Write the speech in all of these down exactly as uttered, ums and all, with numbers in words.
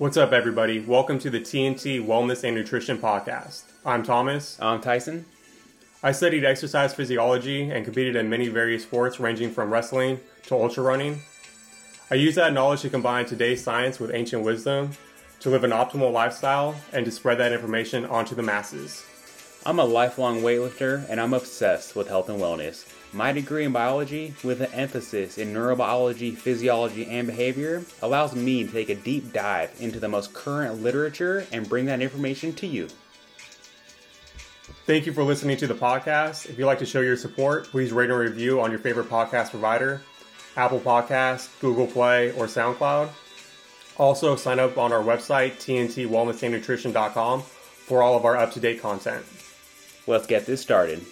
What's up, everybody? Welcome to the T N T Wellness and Nutrition Podcast. I'm Thomas. I'm Tyson. I studied exercise physiology and competed in many various sports ranging from wrestling to ultra running. I use that knowledge to combine today's science with ancient wisdom to live an optimal lifestyle and to spread that information onto the masses. I'm a lifelong weightlifter and I'm obsessed with health and wellness. My degree in biology, with an emphasis in neurobiology, physiology, and behavior, allows me to take a deep dive into the most current literature and bring that information to you. Thank you for listening to the podcast. If you'd like to show your support, please rate and review on your favorite podcast provider, Apple Podcasts, Google Play, or SoundCloud. Also, sign up on our website, T N T wellness and nutrition dot com, for all of our up-to-date content. Let's get this started.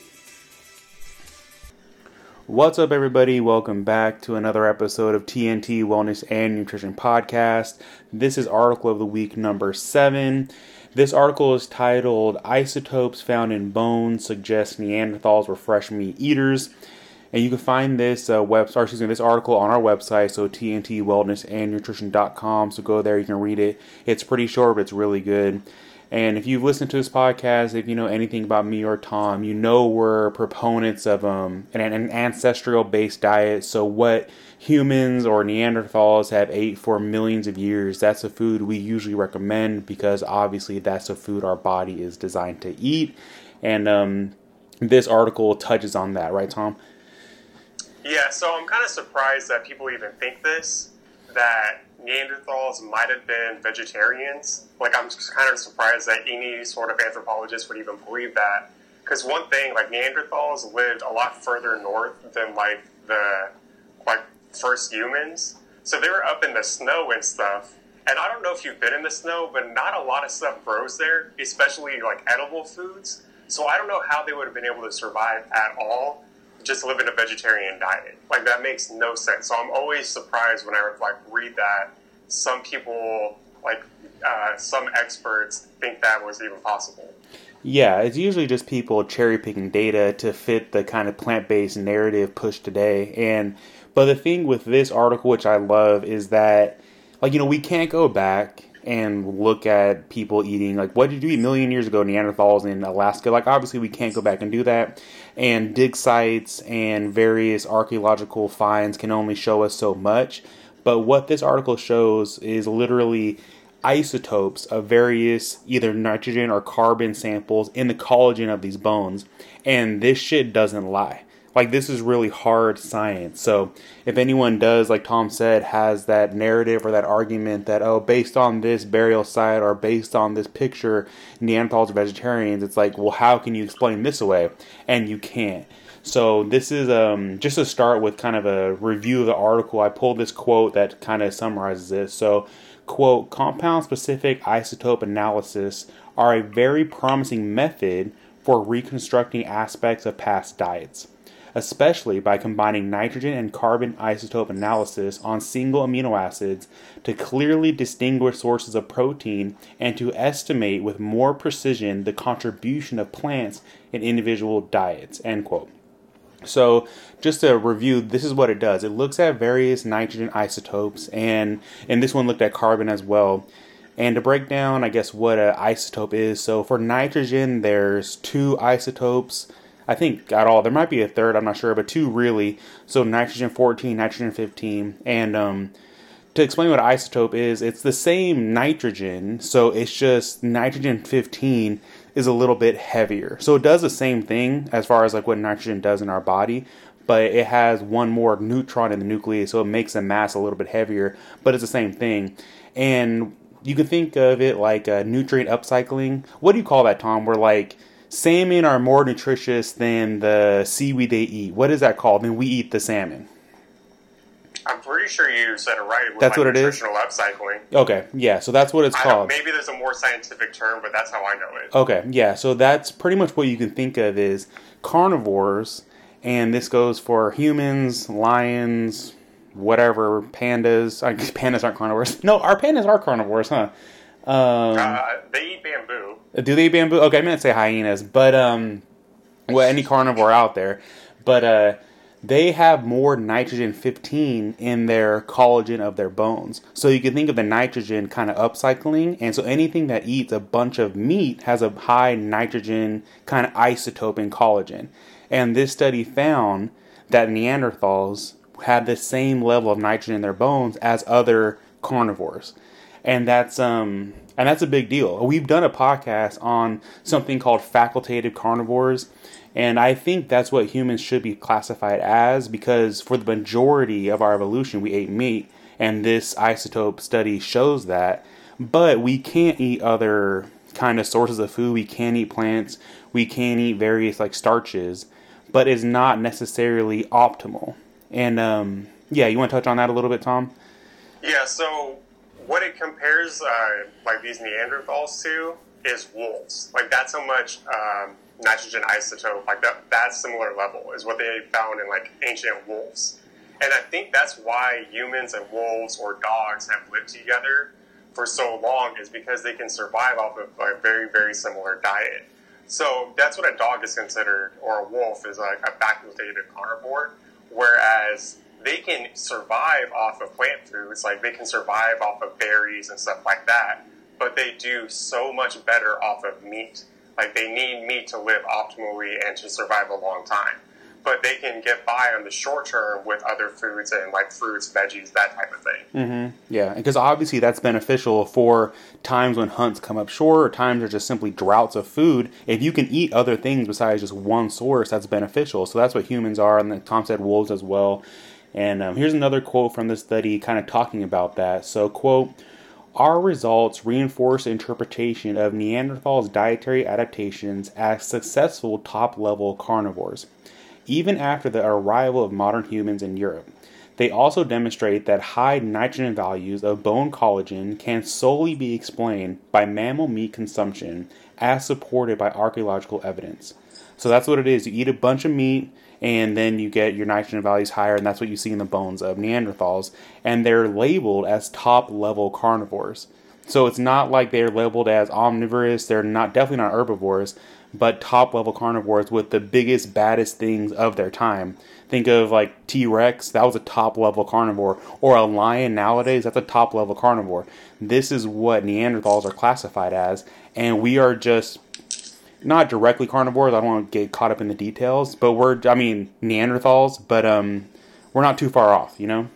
What's up, everybody? Welcome back to another episode of T N T Wellness and Nutrition Podcast. This is article of the week number seven. This article is titled, Isotopes Found in Bones Suggest Neanderthals Were Fresh Meat Eaters. And you can find this uh, web, or excuse me, this article on our website, so T N T wellness and nutrition dot com. So go there, you can read it. It's pretty short, but it's really good. And if you've listened to this podcast, if you know anything about me or Tom, you know we're proponents of um, an, an ancestral-based diet. So what humans or Neanderthals have ate for millions of years, that's a food we usually recommend because obviously that's a food our body is designed to eat. And um, this article touches on that, right, Tom? Yeah, so I'm kind of surprised that people even think this, that Neanderthals might have been vegetarians. Like, I'm just kind of surprised that any sort of anthropologist would even believe that. Because one thing, like, Neanderthals lived a lot further north than, like, the, like, first humans. So they were up in the snow and stuff. And I don't know if you've been in the snow, but not a lot of stuff grows there, especially, like, edible foods. So I don't know how they would have been able to survive at all just living a vegetarian diet. Like, that makes no sense. So I'm always surprised when I, like, read that some people, like, uh, some experts think that was even possible. Yeah, it's usually just people cherry-picking data to fit the kind of plant-based narrative pushed today. And but the thing with this article, which I love, is that, like, you know, we can't go back and look at people eating, like, what did you eat a million years ago, Neanderthals in Alaska? Like, obviously we can't go back and do that. And dig sites and various archaeological finds can only show us so much. But what this article shows is literally isotopes of various either nitrogen or carbon samples in the collagen of these bones. And this shit doesn't lie. Like, this is really hard science. So if anyone does, like Tom said, has that narrative or that argument that, oh, based on this burial site or based on this picture, Neanderthals are vegetarians, it's like, well, how can you explain this away? And you can't. So this is um, just to start with kind of a review of the article. I pulled this quote that kind of summarizes it. So, quote, compound-specific isotope analysis are a very promising method for reconstructing aspects of past diets, especially by combining nitrogen and carbon isotope analysis on single amino acids to clearly distinguish sources of protein and to estimate with more precision the contribution of plants in individual diets, end quote. So, just to review, this is what it does. It looks at various nitrogen isotopes, and, and this one looked at carbon as well. And to break down, I guess, what an isotope is, so for nitrogen, there's two isotopes. I think at all. There might be a third, I'm not sure, but two really. So nitrogen fourteen, nitrogen fifteen. And um, to explain what an isotope is, it's the same nitrogen, so it's just nitrogen fifteen is a little bit heavier. So it does the same thing as far as like what nitrogen does in our body, but it has one more neutron in the nucleus, so it makes the mass a little bit heavier, but it's the same thing. And you can think of it like a nutrient upcycling. What do you call that, Tom? Where like salmon are more nutritious than the seaweed they eat. What is that called? I mean, we eat the salmon. I'm pretty sure you said it right. With that's like what it is? nutritional upcycling. Okay, yeah, so that's what it's I called. Maybe there's a more scientific term, but that's how I know it. Okay, yeah, so that's pretty much what you can think of is carnivores, and this goes for humans, lions, whatever, pandas. I guess pandas aren't carnivores. No, our pandas are carnivores, huh? Um, uh, they eat bamboo. Do they eat bamboo? Okay, I meant to say hyenas, but um, well, any carnivore out there. But uh, they have more nitrogen fifteen in their collagen of their bones. So you can think of the nitrogen kind of upcycling. And so anything that eats a bunch of meat has a high nitrogen kind of isotope in collagen. And this study found that Neanderthals had the same level of nitrogen in their bones as other carnivores. And that's um and that's a big deal. We've done a podcast on something called facultative carnivores. And I think that's what humans should be classified as, because for the majority of our evolution, we ate meat, and this isotope study shows that. But we can't eat other kind of sources of food. We can't eat plants. We can't eat various like starches, but it's not necessarily optimal. And um, yeah, you want to touch on that a little bit, Tom? Yeah. So what it compares uh, like these Neanderthals to is wolves. Like that's how much. Um, nitrogen isotope, like that, that similar level is what they found in like ancient wolves. And I think that's why humans and wolves or dogs have lived together for so long, is because they can survive off of a very, very similar diet. So that's what a dog is considered, or a wolf is like a facultative carnivore, whereas they can survive off of plant foods, like they can survive off of berries and stuff like that, but they do so much better off of meat. Like, they need meat to live optimally and to survive a long time. But they can get by on the short term with other foods and, like, fruits, veggies, that type of thing. Mm-hmm. Yeah, because obviously that's beneficial for times when hunts come up short, or times there's just simply droughts of food. If you can eat other things besides just one source, that's beneficial. So that's what humans are, and then Tom said wolves as well. And um, here's another quote from the study kind of talking about that. So, quote, "Our results reinforce interpretation of Neanderthals' dietary adaptations as successful top-level carnivores, even after the arrival of modern humans in Europe. They also demonstrate that high nitrogen values of bone collagen can solely be explained by mammal meat consumption, as supported by archaeological evidence." So that's what it is. You eat a bunch of meat, and then you get your nitrogen values higher, and that's what you see in the bones of Neanderthals. And they're labeled as top-level carnivores. So it's not like they're labeled as omnivorous. They're not definitely not herbivores, but top-level carnivores with the biggest, baddest things of their time. Think of like T-Rex, that was a top-level carnivore. Or a lion nowadays, that's a top-level carnivore. This is what Neanderthals are classified as, and we are just not directly carnivores. I don't want to get caught up in the details, but we're, I mean, Neanderthals, but um, we're not too far off, you know?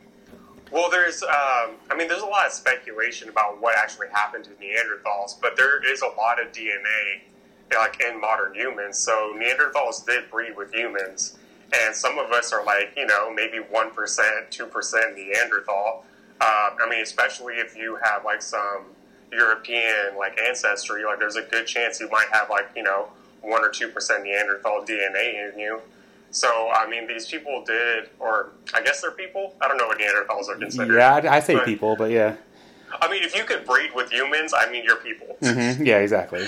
Well, there's, um, I mean, there's a lot of speculation about what actually happened to Neanderthals, but there is a lot of D N A, like, in modern humans. So Neanderthals did breed with humans, and some of us are like, you know, maybe one percent, two percent Neanderthal. Uh, I mean, especially if you have, like, some European like ancestry, like there's a good chance you might have like, you know, one or two percent Neanderthal D N A in you. So I mean, these people did, or I guess they're people. I don't know what Neanderthals are considered. Yeah, I, I say but, people, but yeah. I mean, if you could breed with humans, I mean, you're people. Mm-hmm. Yeah, exactly.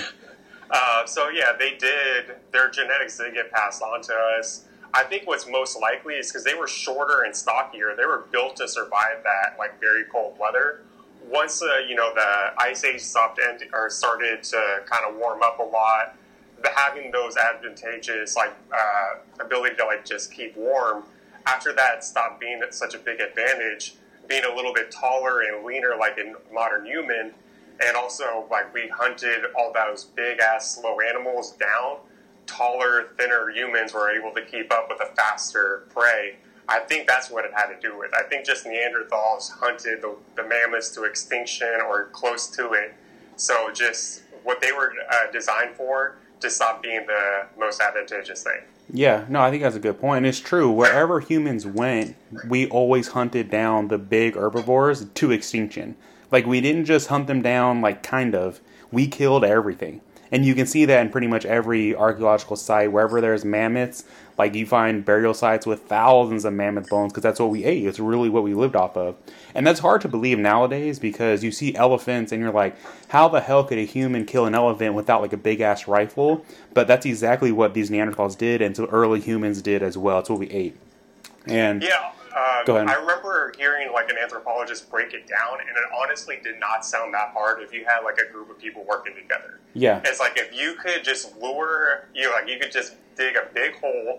uh, so yeah, they did. Their genetics did get passed on to us. I think what's most likely is because they were shorter and stockier. They were built to survive that like very cold weather. Once uh, you know, the ice age stopped and or started to kind of warm up a lot, the, having those advantageous like uh, ability to like just keep warm, after that stopped being such a big advantage. Being a little bit taller and leaner like a modern human, and also like we hunted all those big ass slow animals down, taller, thinner humans were able to keep up with a faster prey. I think that's what it had to do with. I think just Neanderthals hunted the, the mammoths to extinction or close to it. So just what they were uh, designed for just stopped being the most advantageous thing. Yeah, no, I think that's a good point. And it's true. Wherever humans went, we always hunted down the big herbivores to extinction. Like, we didn't just hunt them down, like, kind of. We killed everything. And you can see that in pretty much every archaeological site. Wherever there's mammoths, like you find burial sites with thousands of mammoth bones because that's what we ate. It's really what we lived off of. And that's hard to believe nowadays because you see elephants and you're like, how the hell could a human kill an elephant without like a big-ass rifle? But that's exactly what these Neanderthals did, and so early humans did as well. It's what we ate. And yeah, uh, go ahead. I remember hearing like an anthropologist break it down, and it honestly did not sound that hard if you had like a group of people working together. Yeah. It's like if you could just lure, you know, like you could just dig a big hole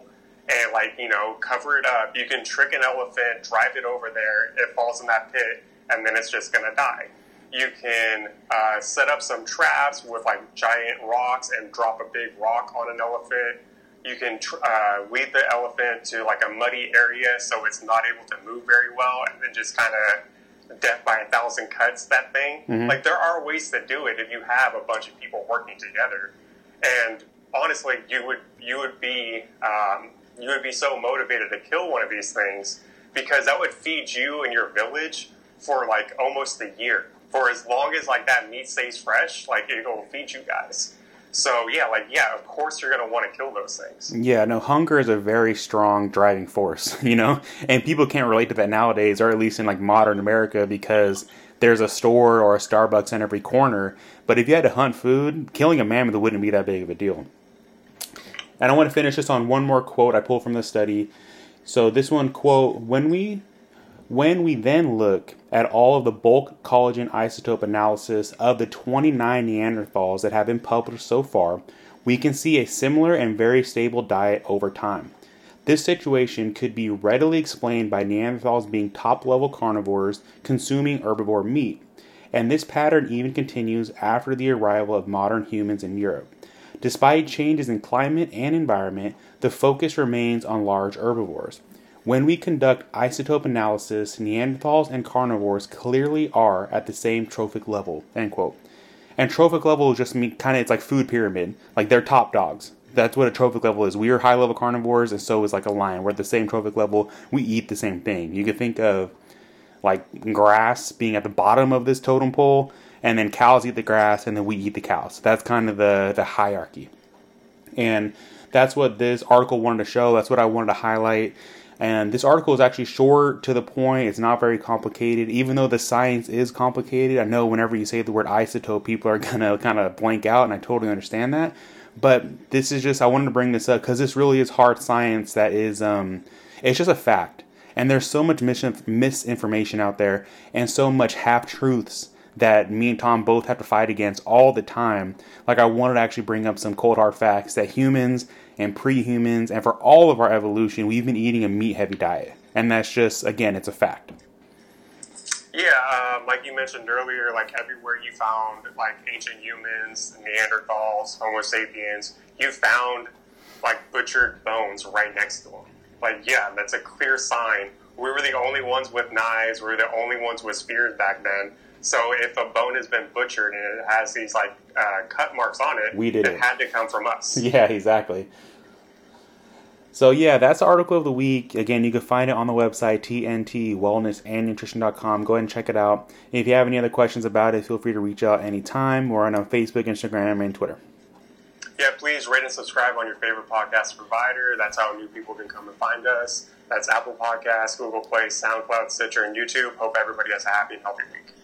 and, like, you know, cover it up. You can trick an elephant, drive it over there, it falls in that pit, and then it's just going to die. You can uh, set up some traps with, like, giant rocks and drop a big rock on an elephant. You can tr- uh, lead the elephant to, like, a muddy area so it's not able to move very well, and then just kind of death by a thousand cuts that thing. Mm-hmm. Like, there are ways to do it if you have a bunch of people working together. And honestly, you would you would be um, you would be so motivated to kill one of these things, because that would feed you and your village for, like, almost a year. For as long as, like, that meat stays fresh, like, it'll feed you guys. So, yeah, like, yeah, of course you're going to want to kill those things. Yeah, no, hunger is a very strong driving force, you know? And people can't relate to that nowadays, or at least in, like, modern America, because there's a store or a Starbucks in every corner. But if you had to hunt food, killing a mammoth wouldn't be that big of a deal. And I want to finish this on one more quote I pulled from the study. So this one, quote, when we... When we then look at all of the bulk collagen isotope analysis of the twenty-nine Neanderthals that have been published so far, we can see a similar and very stable diet over time. This situation could be readily explained by Neanderthals being top-level carnivores consuming herbivore meat, and this pattern even continues after the arrival of modern humans in Europe. Despite changes in climate and environment, the focus remains on large herbivores. When we conduct isotope analysis, Neanderthals and carnivores clearly are at the same trophic level, end quote. And trophic level just mean kind of, it's like food pyramid. Like, they're top dogs. That's what a trophic level is. We are high level carnivores, and so is like a lion. We're at the same trophic level. We eat the same thing. You could think of, like, grass being at the bottom of this totem pole, and then cows eat the grass, and then we eat the cows. That's kind of the, the hierarchy. And that's what this article wanted to show. That's what I wanted to highlight. And this article is actually short, to the point. It's not very complicated, even though the science is complicated. I know whenever you say the word isotope, people are going to kind of blank out, and I totally understand that. But this is just, I wanted to bring this up because this really is hard science that is, um, it's just a fact. And there's so much mis- misinformation out there and so much half-truths that me and Tom both have to fight against all the time. Like, I wanted to actually bring up some cold hard facts that humans and pre-humans, and for all of our evolution, we've been eating a meat-heavy diet. And that's just, again, it's a fact. Yeah, um, like you mentioned earlier, like, everywhere you found, like, ancient humans, Neanderthals, Homo sapiens, you found, like, butchered bones right next to them. Like, yeah, that's a clear sign. We were the only ones with knives. We were the only ones with spears back then. So if a bone has been butchered and it has these, like, uh, cut marks on it, we did it, it had to come from us. Yeah, exactly. So yeah, that's the article of the week. Again, you can find it on the website, T N T wellness and nutrition dot com. Go ahead and check it out. If you have any other questions about it, feel free to reach out anytime. We're on Facebook, Instagram, and Twitter. Yeah, please rate and subscribe on your favorite podcast provider. That's how new people can come and find us. That's Apple Podcasts, Google Play, SoundCloud, Stitcher, and YouTube. Hope everybody has a happy and healthy week.